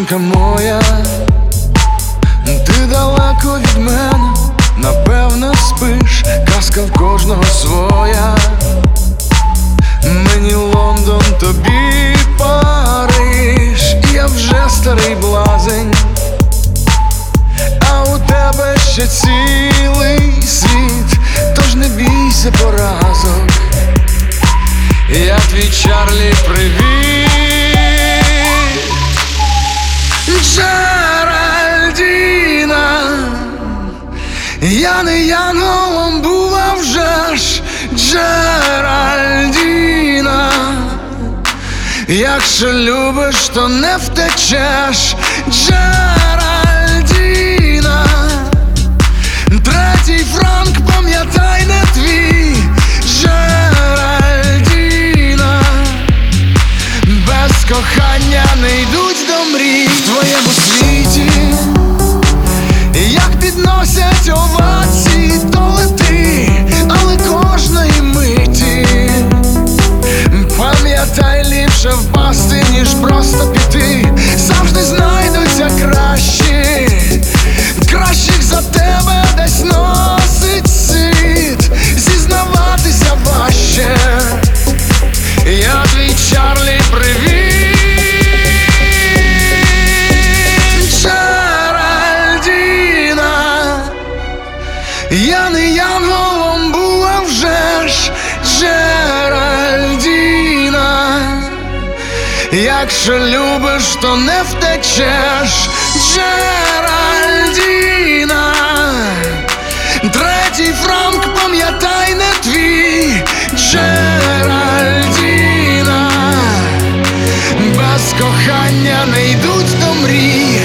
дівчинка моя, ти далеко від мене, напевно спиш, казка в кожного своя. Мені Лондон, тобі Париж, я вже старий блазень, а у тебе ще цілий світ, тож не бійся поразок. Я твій Чарлі, привіт. Джеральдіна, я не янголом був, а вже ж Джеральдіна. Якщо любиш, то не втечеш, Джеральдіна. Третій франк, пам'ятай, не твій, Джеральдіна. Без кохання не йдуть до мрій. В твоєму світі, як підносять овації, то лети, але кожної миті пам'ятай, ліпше впасти, ніж просто піти. Завжди знайдуться кращі, кращих за тебе десь носить світ, зізнаватися важче. Я твій Чарлі, привіт. Джеральдіна, я не янголом був, а вже ж Джеральдіна. Якщо любиш, то не втечеш, Джеральдіна. Третій франк, пам'ятай, не твій, Джеральдіна. Без кохання не йдуть до мрій.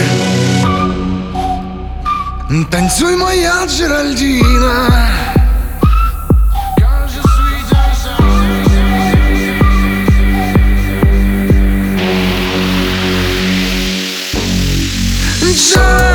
Танцюй, моя Джеральдіна. Джеральдіна.